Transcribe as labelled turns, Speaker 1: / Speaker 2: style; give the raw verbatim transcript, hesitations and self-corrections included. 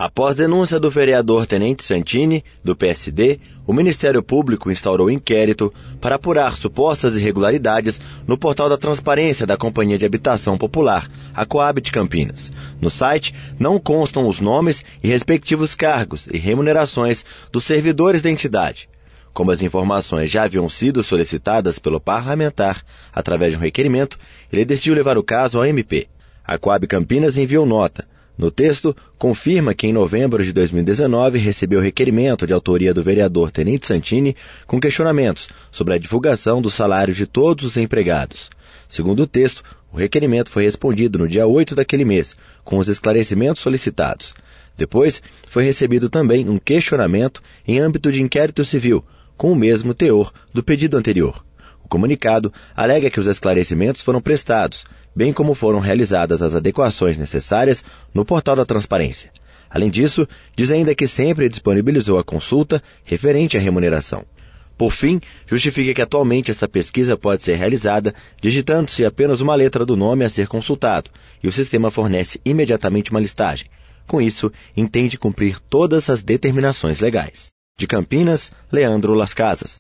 Speaker 1: Após denúncia do vereador Tenente Santini, do P S D, o Ministério Público instaurou inquérito para apurar supostas irregularidades no portal da transparência da Companhia de Habitação Popular, a Coabit Campinas. No site não constam os nomes e respectivos cargos e remunerações dos servidores da entidade. Como as informações já haviam sido solicitadas pelo parlamentar através de um requerimento, ele decidiu levar o caso ao M P. A Coabit Campinas enviou nota. No texto, confirma que em novembro de dois mil e dezenove recebeu requerimento de autoria do vereador Tenente Santini com questionamentos sobre a divulgação dos salários de todos os empregados. Segundo o texto, o requerimento foi respondido no dia oito daquele mês, com os esclarecimentos solicitados. Depois, foi recebido também um questionamento em âmbito de inquérito civil, com o mesmo teor do pedido anterior. O comunicado alega que os esclarecimentos foram prestados, bem como foram realizadas as adequações necessárias no portal da transparência. Além disso, diz ainda que sempre disponibilizou a consulta referente à remuneração. Por fim, justifica que atualmente essa pesquisa pode ser realizada digitando-se apenas uma letra do nome a ser consultado, e o sistema fornece imediatamente uma listagem. Com isso, entende cumprir todas as determinações legais. De Campinas, Leandro Las Casas.